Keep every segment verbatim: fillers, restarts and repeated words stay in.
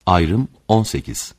Ayrım on sekiz.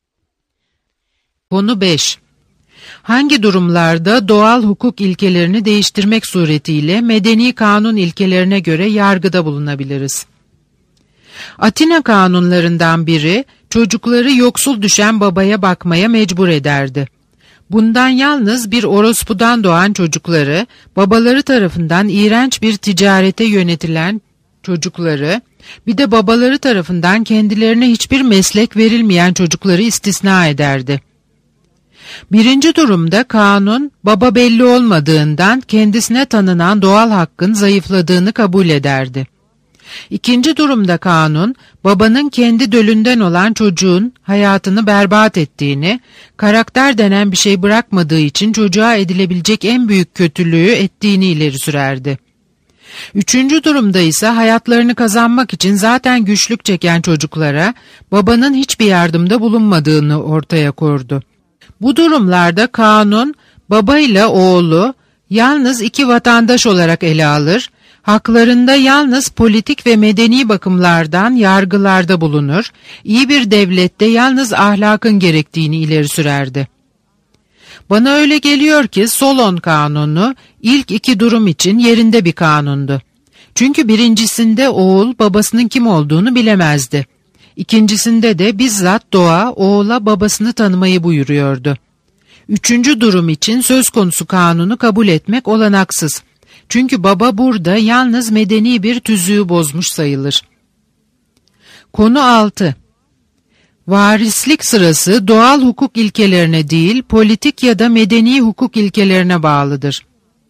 Konu beş. Hangi durumlarda doğal hukuk ilkelerini değiştirmek suretiyle medeni kanun ilkelerine göre yargıda bulunabiliriz? Atina kanunlarından biri çocukları yoksul düşen babaya bakmaya mecbur ederdi. Bundan yalnız bir orospudan doğan çocukları, babaları tarafından iğrenç bir ticarete yönetilen çocukları, bir de babaları tarafından kendilerine hiçbir meslek verilmeyen çocukları istisna ederdi. Birinci durumda kanun, baba belli olmadığından kendisine tanınan doğal hakkın zayıfladığını kabul ederdi. İkinci durumda kanun, babanın kendi dölünden olan çocuğun hayatını berbat ettiğini, karakter denen bir şey bırakmadığı için çocuğa edilebilecek en büyük kötülüğü ettiğini ileri sürerdi. Üçüncü durumda ise hayatlarını kazanmak için zaten güçlük çeken çocuklara babanın hiçbir yardımda bulunmadığını ortaya koydu. Bu durumlarda kanun, baba ile oğlu yalnız iki vatandaş olarak ele alır, haklarında yalnız politik ve medeni bakımlardan yargılarda bulunur, iyi bir devlette yalnız ahlakın gerektiğini ileri sürerdi. Bana öyle geliyor ki Solon kanunu ilk iki durum için yerinde bir kanundu. Çünkü birincisinde oğul babasının kim olduğunu bilemezdi. İkincisinde de bizzat doğa oğula babasını tanımayı buyuruyordu. Üçüncü durum için söz konusu kanunu kabul etmek olanaksız. Çünkü baba burada yalnız medeni bir tüzüğü bozmuş sayılır. Konu altı. Varislik sırası doğal hukuk ilkelerine değil, politik ya da medeni hukuk ilkelerine bağlıdır.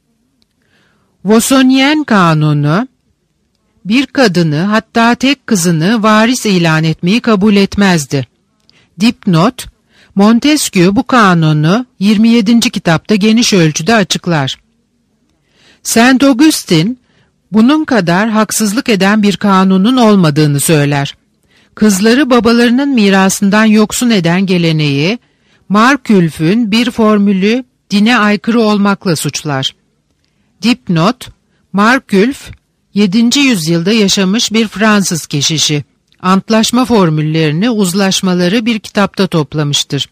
Vosonyen kanunu, bir kadını hatta tek kızını varis ilan etmeyi kabul etmezdi. Dipnot, Montesquieu bu kanunu yirmi yedinci kitapta geniş ölçüde açıklar. Saint Augustin, bunun kadar haksızlık eden bir kanunun olmadığını söyler. Kızları babalarının mirasından yoksun eden geleneği, Markülf'ün bir formülü dine aykırı olmakla suçlar. Dipnot, Markülf, yedinci yüzyılda yaşamış bir Fransız keşişi. Antlaşma formüllerini, uzlaşmaları bir kitapta toplamıştır.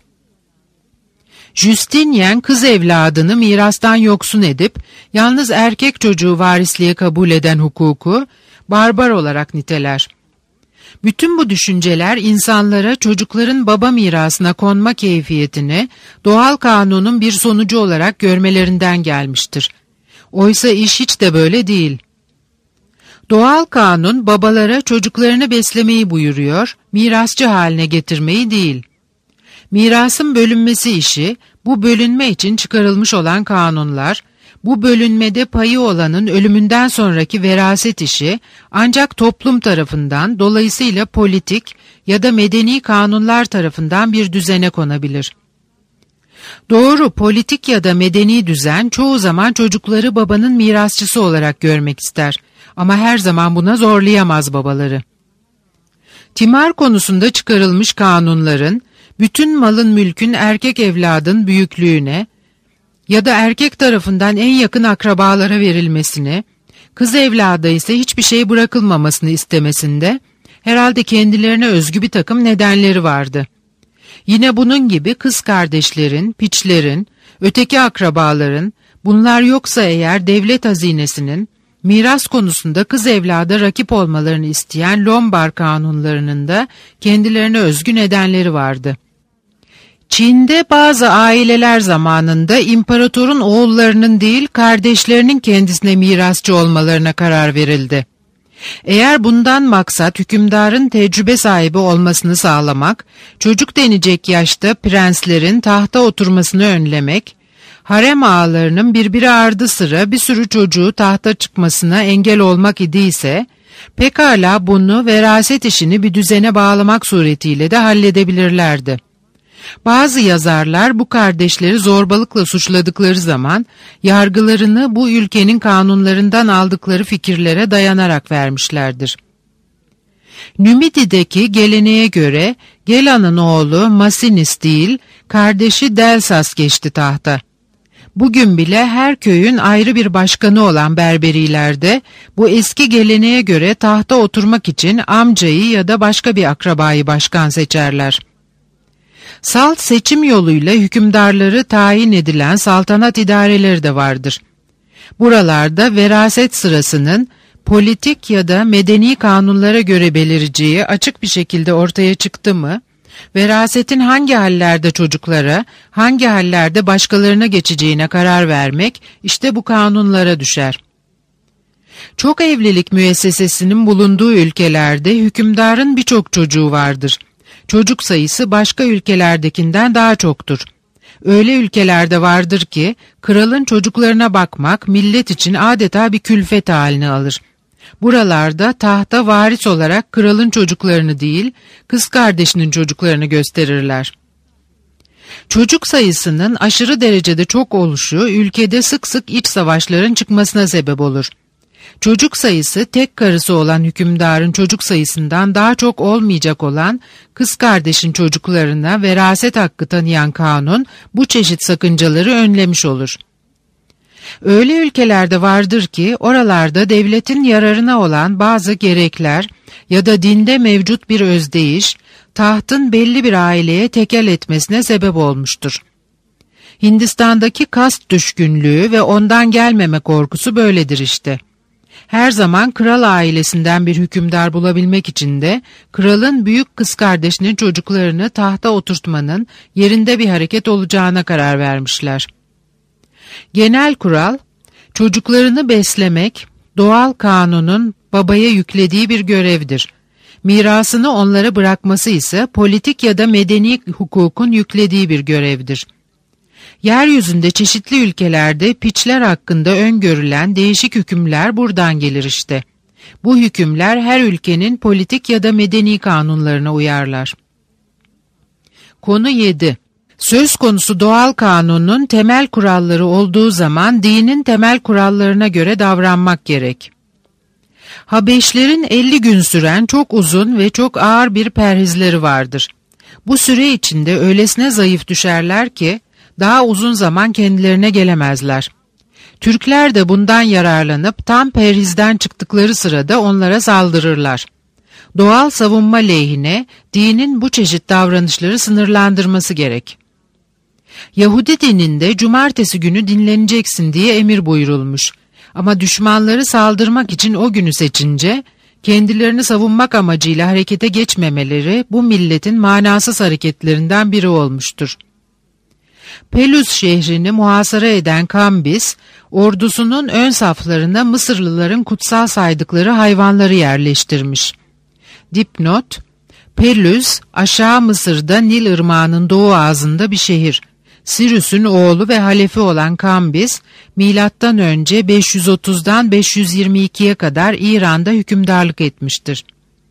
Justinian kız evladını mirastan yoksun edip, yalnız erkek çocuğu varisliğe kabul eden hukuku, barbar olarak niteler. Bütün bu düşünceler insanlara çocukların baba mirasına konma keyfiyetini doğal kanunun bir sonucu olarak görmelerinden gelmiştir. Oysa iş hiç de böyle değil. Doğal kanun babalara çocuklarını beslemeyi buyuruyor, mirasçı haline getirmeyi değil. Mirasın bölünmesi işi, bu bölünme için çıkarılmış olan kanunlar, bu bölünmede payı olanın ölümünden sonraki veraset işi ancak toplum tarafından, dolayısıyla politik ya da medeni kanunlar tarafından bir düzene konabilir. Doğru, politik ya da medeni düzen çoğu zaman çocukları babanın mirasçısı olarak görmek ister ama her zaman buna zorlayamaz babaları. Timar konusunda çıkarılmış kanunların, bütün malın mülkün erkek evladın büyüklüğüne ya da erkek tarafından en yakın akrabalara verilmesini, kız evlada ise hiçbir şey bırakılmamasını istemesinde herhalde kendilerine özgü bir takım nedenleri vardı. Yine bunun gibi kız kardeşlerin, piçlerin, öteki akrabaların, bunlar yoksa eğer devlet hazinesinin, miras konusunda kız evlada rakip olmalarını isteyen Lombard kanunlarının da kendilerine özgü nedenleri vardı. Çin'de bazı aileler zamanında imparatorun oğullarının değil kardeşlerinin kendisine mirasçı olmalarına karar verildi. Eğer bundan maksat hükümdarın tecrübe sahibi olmasını sağlamak, çocuk denecek yaşta prenslerin tahta oturmasını önlemek, harem ağalarının birbiri ardı sıra bir sürü çocuğu tahta çıkmasına engel olmak idiyse, pekala bunu veraset işini bir düzene bağlamak suretiyle de halledebilirlerdi. Bazı yazarlar bu kardeşleri zorbalıkla suçladıkları zaman yargılarını bu ülkenin kanunlarından aldıkları fikirlere dayanarak vermişlerdir. Nümidi'deki geleneğe göre Gela'nın oğlu Masinis değil, kardeşi Delsas geçti tahta. Bugün bile her köyün ayrı bir başkanı olan Berberilerde bu eski geleneğe göre tahta oturmak için amcayı ya da başka bir akrabayı başkan seçerler. Salt seçim yoluyla hükümdarları tayin edilen saltanat idareleri de vardır. Buralarda veraset sırasının politik ya da medeni kanunlara göre belireceği açık bir şekilde ortaya çıktı mı, verasetin hangi hallerde çocuklara, hangi hallerde başkalarına geçeceğine karar vermek işte bu kanunlara düşer. Çok evlilik müessesesinin bulunduğu ülkelerde hükümdarın birçok çocuğu vardır. Çocuk sayısı başka ülkelerdekinden daha çoktur. Öyle ülkelerde vardır ki kralın çocuklarına bakmak millet için adeta bir külfet halini alır. Buralarda tahta varis olarak kralın çocuklarını değil, kız kardeşinin çocuklarını gösterirler. Çocuk sayısının aşırı derecede çok oluşu ülkede sık sık iç savaşların çıkmasına sebep olur. Çocuk sayısı tek karısı olan hükümdarın çocuk sayısından daha çok olmayacak olan kız kardeşin çocuklarına veraset hakkı tanıyan kanun bu çeşit sakıncaları önlemiş olur. Öyle ülkelerde vardır ki oralarda devletin yararına olan bazı gerekler ya da dinde mevcut bir özdeyiş tahtın belli bir aileye tekel etmesine sebep olmuştur. Hindistan'daki kast düşkünlüğü ve ondan gelmeme korkusu böyledir işte. Her zaman kral ailesinden bir hükümdar bulabilmek için de kralın büyük kız kardeşinin çocuklarını tahta oturtmanın yerinde bir hareket olacağına karar vermişler. Genel kural, çocuklarını beslemek, doğal kanunun babaya yüklediği bir görevdir. Mirasını onlara bırakması ise politik ya da medeni hukukun yüklediği bir görevdir. Yeryüzünde çeşitli ülkelerde piçler hakkında öngörülen değişik hükümler buradan gelir işte. Bu hükümler her ülkenin politik ya da medeni kanunlarına uyarlar. Konu yedi. Söz konusu doğal kanunun temel kuralları olduğu zaman dinin temel kurallarına göre davranmak gerek. Habeşlerin elli gün süren çok uzun ve çok ağır bir perhizleri vardır. Bu süre içinde öylesine zayıf düşerler ki daha uzun zaman kendilerine gelemezler. Türkler de bundan yararlanıp tam perhizden çıktıkları sırada onlara saldırırlar. Doğal savunma lehine dinin bu çeşit davranışları sınırlandırması gerek. Yahudi dininde cumartesi günü dinleneceksin diye emir buyurulmuş. Ama düşmanları saldırmak için o günü seçince kendilerini savunmak amacıyla harekete geçmemeleri bu milletin manasız hareketlerinden biri olmuştur. Pelus şehrini muhasara eden Kambis, ordusunun ön saflarına Mısırlıların kutsal saydıkları hayvanları yerleştirmiş. Dipnot, Pelus, aşağı Mısır'da Nil Irmağı'nın doğu ağzında bir şehir. Sirüs'ün oğlu ve halefi olan Kambis, milattan önce beş yüz otuzdan beş yüz yirmi ikiye kadar İran'da hükümdarlık etmiştir.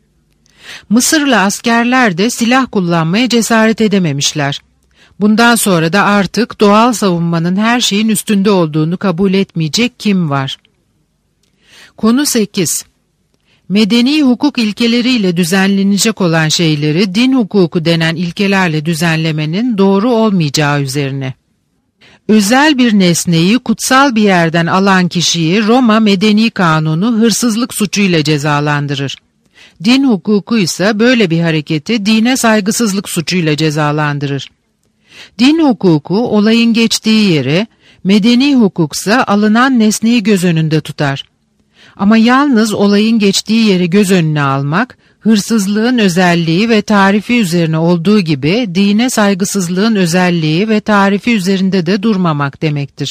Mısırlı askerler de silah kullanmaya cesaret edememişler. Bundan sonra da artık doğal savunmanın her şeyin üstünde olduğunu kabul etmeyecek kim var? Konu sekiz. Medeni hukuk ilkeleriyle düzenlenecek olan şeyleri din hukuku denen ilkelerle düzenlemenin doğru olmayacağı üzerine. Özel bir nesneyi kutsal bir yerden alan kişiyi Roma Medeni Kanunu hırsızlık suçuyla cezalandırır. Din hukuku ise böyle bir hareketi dine saygısızlık suçuyla cezalandırır. Din hukuku olayın geçtiği yeri, medeni hukuksa alınan nesneyi göz önünde tutar. Ama yalnız olayın geçtiği yeri göz önüne almak, hırsızlığın özelliği ve tarifi üzerine olduğu gibi dine saygısızlığın özelliği ve tarifi üzerinde de durmamak demektir.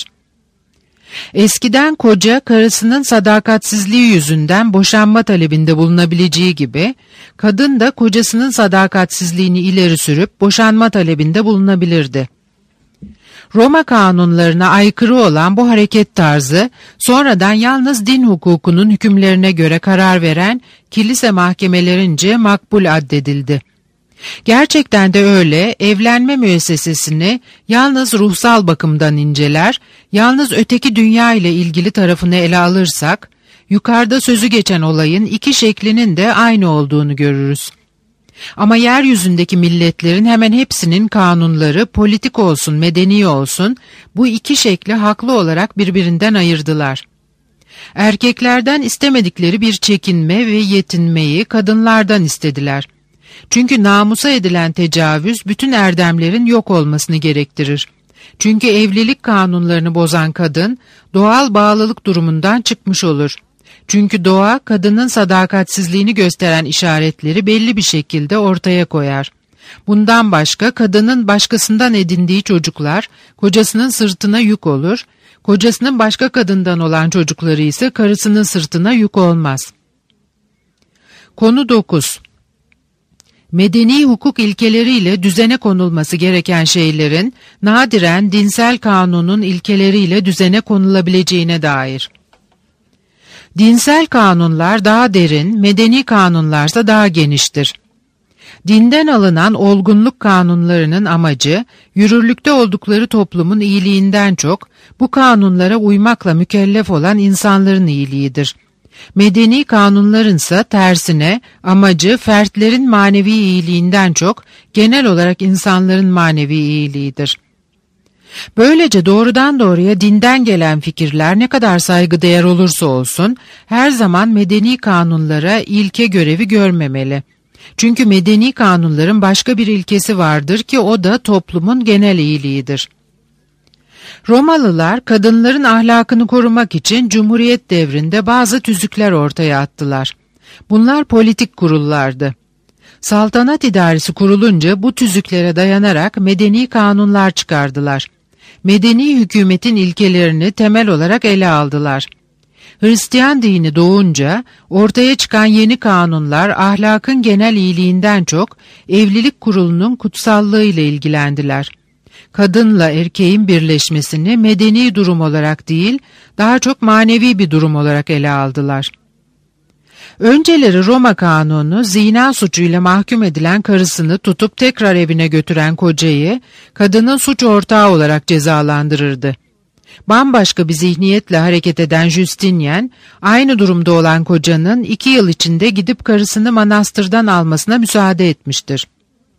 Eskiden koca karısının sadakatsizliği yüzünden boşanma talebinde bulunabileceği gibi, kadın da kocasının sadakatsizliğini ileri sürüp boşanma talebinde bulunabilirdi. Roma kanunlarına aykırı olan bu hareket tarzı, sonradan yalnız din hukukunun hükümlerine göre karar veren kilise mahkemelerince makbul addedildi. Gerçekten de öyle, evlenme müessesesini yalnız ruhsal bakımdan inceler, yalnız öteki dünya ile ilgili tarafını ele alırsak, yukarıda sözü geçen olayın iki şeklinin de aynı olduğunu görürüz. Ama yeryüzündeki milletlerin hemen hepsinin kanunları, politik olsun, medeni olsun, bu iki şekli haklı olarak birbirinden ayırdılar. Erkeklerden istemedikleri bir çekinme ve yetinmeyi kadınlardan istediler. Çünkü namusa edilen tecavüz bütün erdemlerin yok olmasını gerektirir. Çünkü evlilik kanunlarını bozan kadın doğal bağlılık durumundan çıkmış olur. Çünkü doğa kadının sadakatsizliğini gösteren işaretleri belli bir şekilde ortaya koyar. Bundan başka kadının başkasından edindiği çocuklar kocasının sırtına yük olur, kocasının başka kadından olan çocukları ise karısının sırtına yük olmaz. Konu dokuz. Medeni hukuk ilkeleriyle düzene konulması gereken şeylerin nadiren dinsel kanunun ilkeleriyle düzene konulabileceğine dair. Dinsel kanunlar daha derin, medeni kanunlarsa daha geniştir. Dinden alınan olgunluk kanunlarının amacı, yürürlükte oldukları toplumun iyiliğinden çok, bu kanunlara uymakla mükellef olan insanların iyiliğidir. Medeni kanunlarınsa tersine, amacı fertlerin manevi iyiliğinden çok, genel olarak insanların manevi iyiliğidir. Böylece doğrudan doğruya dinden gelen fikirler ne kadar saygıdeğer olursa olsun, her zaman medeni kanunlara ilke görevi görmemeli. Çünkü medeni kanunların başka bir ilkesi vardır ki o da toplumun genel iyiliğidir. Romalılar kadınların ahlakını korumak için Cumhuriyet devrinde bazı tüzükler ortaya attılar. Bunlar politik kurullardı. Saltanat idaresi kurulunca bu tüzüklere dayanarak medeni kanunlar çıkardılar. Medeni hükümetin ilkelerini temel olarak ele aldılar. Hristiyan dini doğunca ortaya çıkan yeni kanunlar ahlakın genel iyiliğinden çok evlilik kurulunun kutsallığı ile ilgilendiler. Kadınla erkeğin birleşmesini medeni durum olarak değil, daha çok manevi bir durum olarak ele aldılar. Önceleri Roma kanunu zina suçuyla mahkum edilen karısını tutup tekrar evine götüren kocayı kadının suç ortağı olarak cezalandırırdı. Bambaşka bir zihniyetle hareket eden Justinian, aynı durumda olan kocanın iki yıl içinde gidip karısını manastırdan almasına müsaade etmiştir.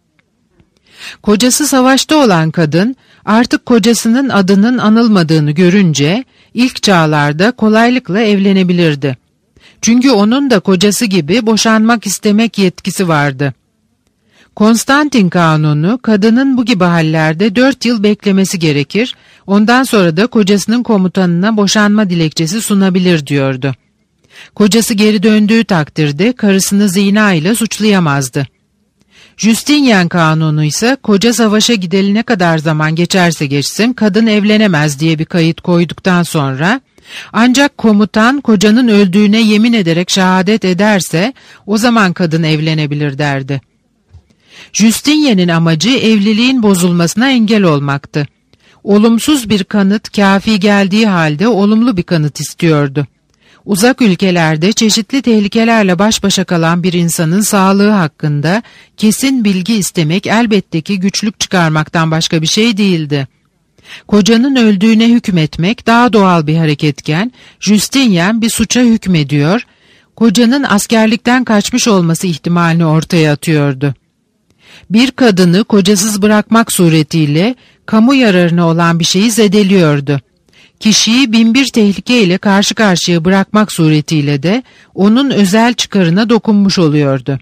Kocası savaşta olan kadın, artık kocasının adının anılmadığını görünce, ilk çağlarda kolaylıkla evlenebilirdi. Çünkü onun da kocası gibi boşanmak istemek yetkisi vardı. Konstantin kanunu, kadının bu gibi hallerde dört yıl beklemesi gerekir, ondan sonra da kocasının komutanına boşanma dilekçesi sunabilir diyordu. Kocası geri döndüğü takdirde karısını zina ile suçlayamazdı. Justinian kanunu ise koca savaşa gideli ne kadar zaman geçerse geçsin kadın evlenemez diye bir kayıt koyduktan sonra, ancak komutan kocanın öldüğüne yemin ederek şehadet ederse o zaman kadın evlenebilir derdi. Justinian'in amacı evliliğin bozulmasına engel olmaktı. Olumsuz bir kanıt kafi geldiği halde olumlu bir kanıt istiyordu. Uzak ülkelerde çeşitli tehlikelerle baş başa kalan bir insanın sağlığı hakkında kesin bilgi istemek elbette ki güçlük çıkarmaktan başka bir şey değildi. Kocanın öldüğüne hükmetmek daha doğal bir hareketken Justinian bir suça hükmediyor, kocanın askerlikten kaçmış olması ihtimalini ortaya atıyordu. Bir kadını kocasız bırakmak suretiyle kamu yararına olan bir şeyi zedeliyordu. Kişiyi binbir tehlike ile karşı karşıya bırakmak suretiyle de onun özel çıkarına dokunmuş oluyordu.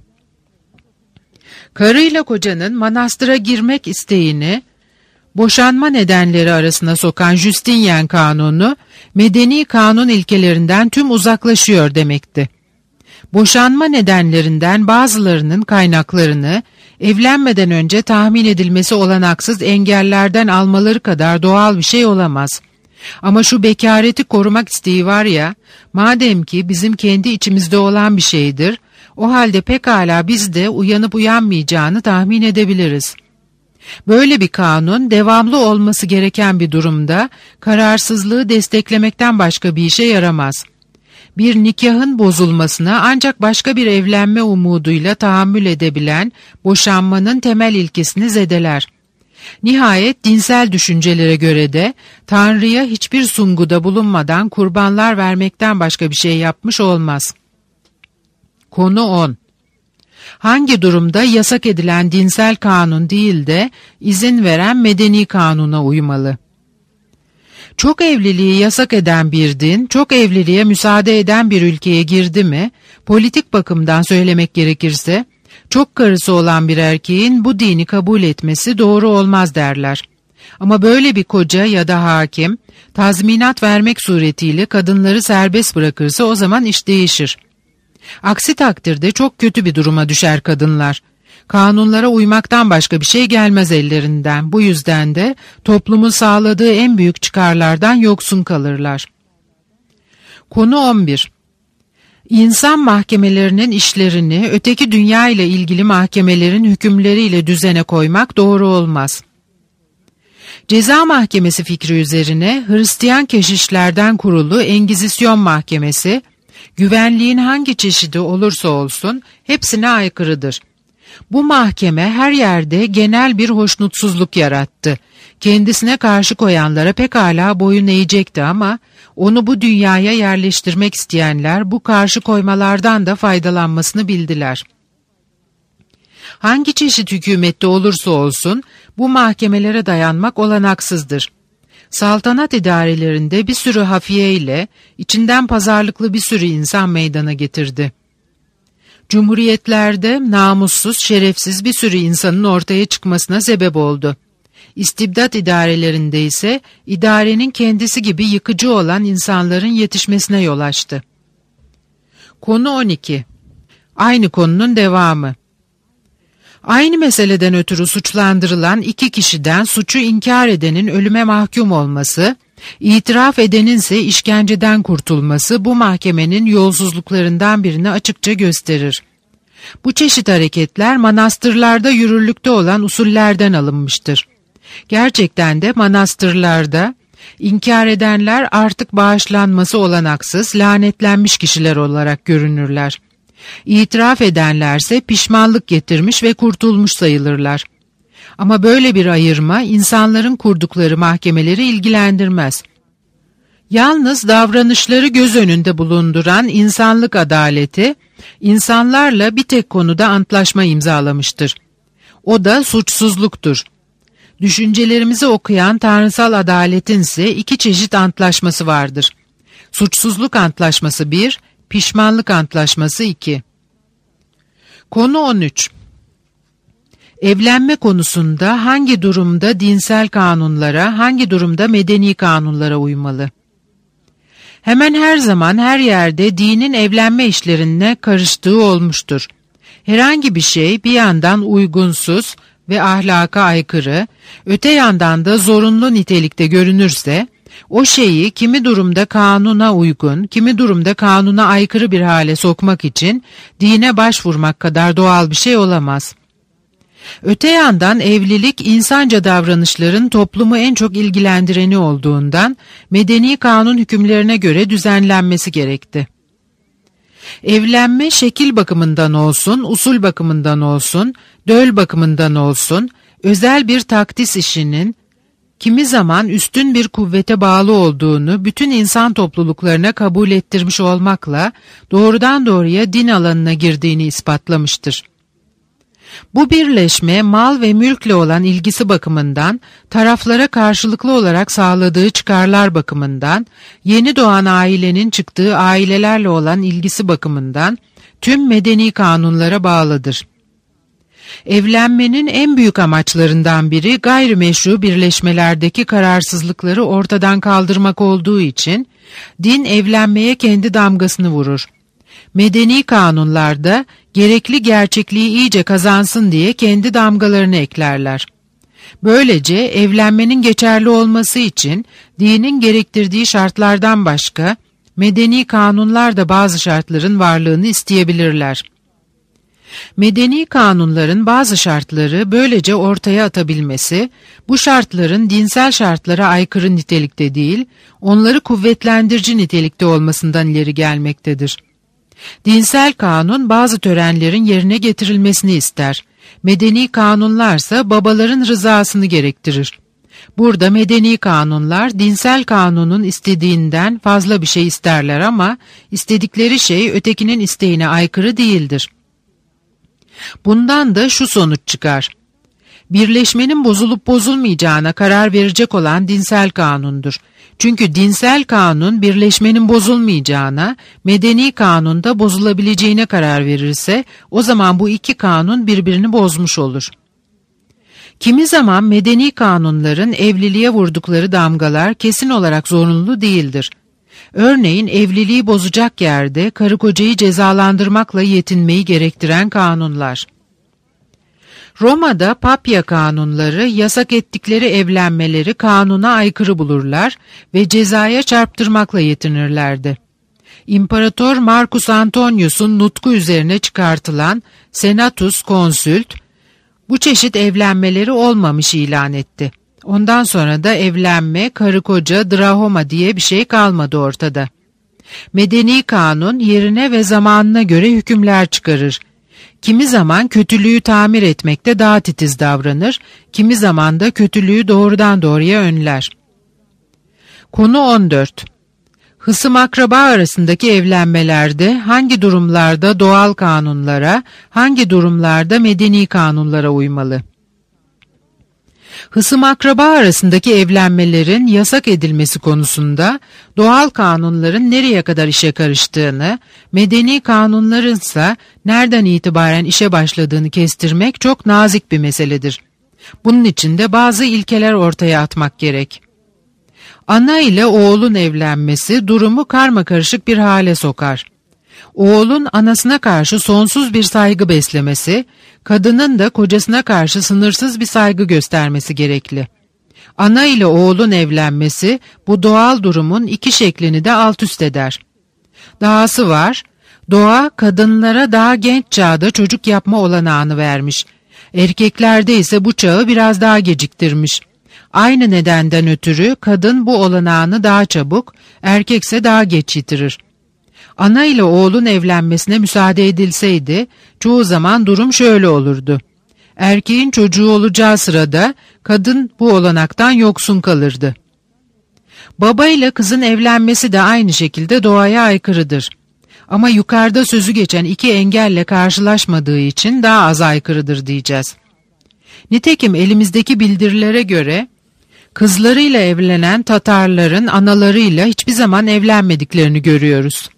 Karıyla kocanın manastıra girmek isteğini boşanma nedenleri arasına sokan Justinian kanunu, medeni kanun ilkelerinden tüm uzaklaşıyor demekti. Boşanma nedenlerinden bazılarının kaynaklarını evlenmeden önce tahmin edilmesi olanaksız engellerden almaları kadar doğal bir şey olamaz. Ama şu bekareti korumak isteği var ya, madem ki bizim kendi içimizde olan bir şeydir, o halde pekala biz de uyanıp uyanmayacağını tahmin edebiliriz. Böyle bir kanun devamlı olması gereken bir durumda kararsızlığı desteklemekten başka bir işe yaramaz. Bir nikahın bozulmasına ancak başka bir evlenme umuduyla tahammül edebilen boşanmanın temel ilkesini zedeler. Nihayet dinsel düşüncelere göre de Tanrı'ya hiçbir sunguda bulunmadan kurbanlar vermekten başka bir şey yapmış olmaz. Konu on. Hangi durumda yasak edilen dinsel kanun değil de izin veren medeni kanuna uymalı? Çok evliliği yasak eden bir din, çok evliliğe müsaade eden bir ülkeye girdi mi, politik bakımdan söylemek gerekirse, çok karısı olan bir erkeğin bu dini kabul etmesi doğru olmaz derler. Ama böyle bir koca ya da hakim, tazminat vermek suretiyle kadınları serbest bırakırsa o zaman iş değişir. Aksi takdirde çok kötü bir duruma düşer kadınlar. Kanunlara uymaktan başka bir şey gelmez ellerinden. Bu yüzden de toplumun sağladığı en büyük çıkarlardan yoksun kalırlar. Konu on bir. İnsan mahkemelerinin işlerini öteki dünya ile ilgili mahkemelerin hükümleriyle düzene koymak doğru olmaz. Ceza mahkemesi fikri üzerine Hristiyan keşişlerden kurulu Engizisyon mahkemesi, güvenliğin hangi çeşidi olursa olsun hepsine aykırıdır. Bu mahkeme her yerde genel bir hoşnutsuzluk yarattı. Kendisine karşı koyanlara pekala boyun eğecekti ama onu bu dünyaya yerleştirmek isteyenler bu karşı koymalardan da faydalanmasını bildiler. Hangi çeşit hükümette olursa olsun bu mahkemelere dayanmak olanaksızdır. Saltanat idarelerinde bir sürü hafiye ile içinden pazarlıklı bir sürü insan meydana getirdi. Cumhuriyetlerde namussuz, şerefsiz bir sürü insanın ortaya çıkmasına sebep oldu. İstibdat idarelerinde ise idarenin kendisi gibi yıkıcı olan insanların yetişmesine yol açtı. Konu on iki. Aynı konunun devamı. Aynı meseleden ötürü suçlandırılan iki kişiden suçu inkar edenin ölüme mahkum olması, itiraf edenin ise işkenceden kurtulması bu mahkemenin yolsuzluklarından birini açıkça gösterir. Bu çeşit hareketler manastırlarda yürürlükte olan usullerden alınmıştır. Gerçekten de manastırlarda inkar edenler artık bağışlanması olanaksız, lanetlenmiş kişiler olarak görünürler. İtiraf edenlerse pişmanlık getirmiş ve kurtulmuş sayılırlar. Ama böyle bir ayırma insanların kurdukları mahkemeleri ilgilendirmez. Yalnız davranışları göz önünde bulunduran insanlık adaleti, insanlarla bir tek konuda antlaşma imzalamıştır. O da suçsuzluktur. Düşüncelerimizi okuyan tanrısal adaletin ise iki çeşit antlaşması vardır. Suçsuzluk antlaşması bir, pişmanlık antlaşması iki. Konu on üç. Evlenme konusunda hangi durumda dinsel kanunlara, hangi durumda medeni kanunlara uymalı? Hemen her zaman her yerde dinin evlenme işlerine karıştığı olmuştur. Herhangi bir şey bir yandan uygunsuz ve ahlaka aykırı, öte yandan da zorunlu nitelikte görünürse, o şeyi kimi durumda kanuna uygun, kimi durumda kanuna aykırı bir hale sokmak için dine başvurmak kadar doğal bir şey olamaz. Öte yandan evlilik insanca davranışların toplumu en çok ilgilendireni olduğundan medeni kanun hükümlerine göre düzenlenmesi gerekti. Evlenme şekil bakımından olsun, usul bakımından olsun, döl bakımından olsun, özel bir takdis işinin kimi zaman üstün bir kuvvete bağlı olduğunu bütün insan topluluklarına kabul ettirmiş olmakla doğrudan doğruya din alanına girdiğini ispatlamıştır. Bu birleşme mal ve mülkle olan ilgisi bakımından, taraflara karşılıklı olarak sağladığı çıkarlar bakımından, yeni doğan ailenin çıktığı ailelerle olan ilgisi bakımından tüm medeni kanunlara bağlıdır. Evlenmenin en büyük amaçlarından biri gayrimeşru birleşmelerdeki kararsızlıkları ortadan kaldırmak olduğu için din evlenmeye kendi damgasını vurur. Medeni kanunlarda gerekli gerçekliği iyice kazansın diye kendi damgalarını eklerler. Böylece evlenmenin geçerli olması için dinin gerektirdiği şartlardan başka medeni kanunlar da bazı şartların varlığını isteyebilirler. Medeni kanunların bazı şartları böylece ortaya atabilmesi, bu şartların dinsel şartlara aykırı nitelikte değil, onları kuvvetlendirici nitelikte olmasından ileri gelmektedir. Dinsel kanun bazı törenlerin yerine getirilmesini ister. Medeni kanunlarsa babaların rızasını gerektirir. Burada medeni kanunlar dinsel kanunun istediğinden fazla bir şey isterler ama istedikleri şey ötekinin isteğine aykırı değildir. Bundan da şu sonuç çıkar. Birleşmenin bozulup bozulmayacağına karar verecek olan dinsel kanundur. Çünkü dinsel kanun birleşmenin bozulmayacağına, medeni kanunda bozulabileceğine karar verirse, o zaman bu iki kanun birbirini bozmuş olur. Kimi zaman medeni kanunların evliliğe vurdukları damgalar kesin olarak zorunlu değildir. Örneğin evliliği bozacak yerde karı kocayı cezalandırmakla yetinmeyi gerektiren kanunlar. Roma'da papya kanunları yasak ettikleri evlenmeleri kanuna aykırı bulurlar ve cezaya çarptırmakla yetinirlerdi. İmparator Marcus Antonius'un nutku üzerine çıkartılan Senatus Consult, bu çeşit evlenmeleri olmamış ilan etti. Ondan sonra da evlenme, karı koca, drahoma diye bir şey kalmadı ortada. Medeni kanun yerine ve zamanına göre hükümler çıkarır. Kimi zaman kötülüğü tamir etmekte daha titiz davranır, kimi zaman da kötülüğü doğrudan doğruya önler. Konu on dört. Hısım akraba arasındaki evlenmelerde hangi durumlarda doğal kanunlara, hangi durumlarda medeni kanunlara uymalı? Hısım akraba arasındaki evlenmelerin yasak edilmesi konusunda doğal kanunların nereye kadar işe karıştığını, medeni kanunlarınsa nereden itibaren işe başladığını kestirmek çok nazik bir meseledir. Bunun için de bazı ilkeler ortaya atmak gerek. Ana ile oğlun evlenmesi durumu karmakarışık bir hale sokar. Oğlun anasına karşı sonsuz bir saygı beslemesi, kadının da kocasına karşı sınırsız bir saygı göstermesi gerekli. Ana ile oğlun evlenmesi bu doğal durumun iki şeklini de alt üst eder. Dahası var, doğa kadınlara daha genç çağda çocuk yapma olanağını vermiş. Erkeklerde ise bu çağı biraz daha geciktirmiş. Aynı nedenden ötürü kadın bu olanağını daha çabuk, erkekse daha geç yitirir. Ana ile oğlun evlenmesine müsaade edilseydi, çoğu zaman durum şöyle olurdu. Erkeğin çocuğu olacağı sırada kadın bu olanaktan yoksun kalırdı. Baba ile kızın evlenmesi de aynı şekilde doğaya aykırıdır. Ama yukarıda sözü geçen iki engelle karşılaşmadığı için daha az aykırıdır diyeceğiz. Nitekim elimizdeki bildirilere göre, kızlarıyla evlenen Tatarların analarıyla hiçbir zaman evlenmediklerini görüyoruz.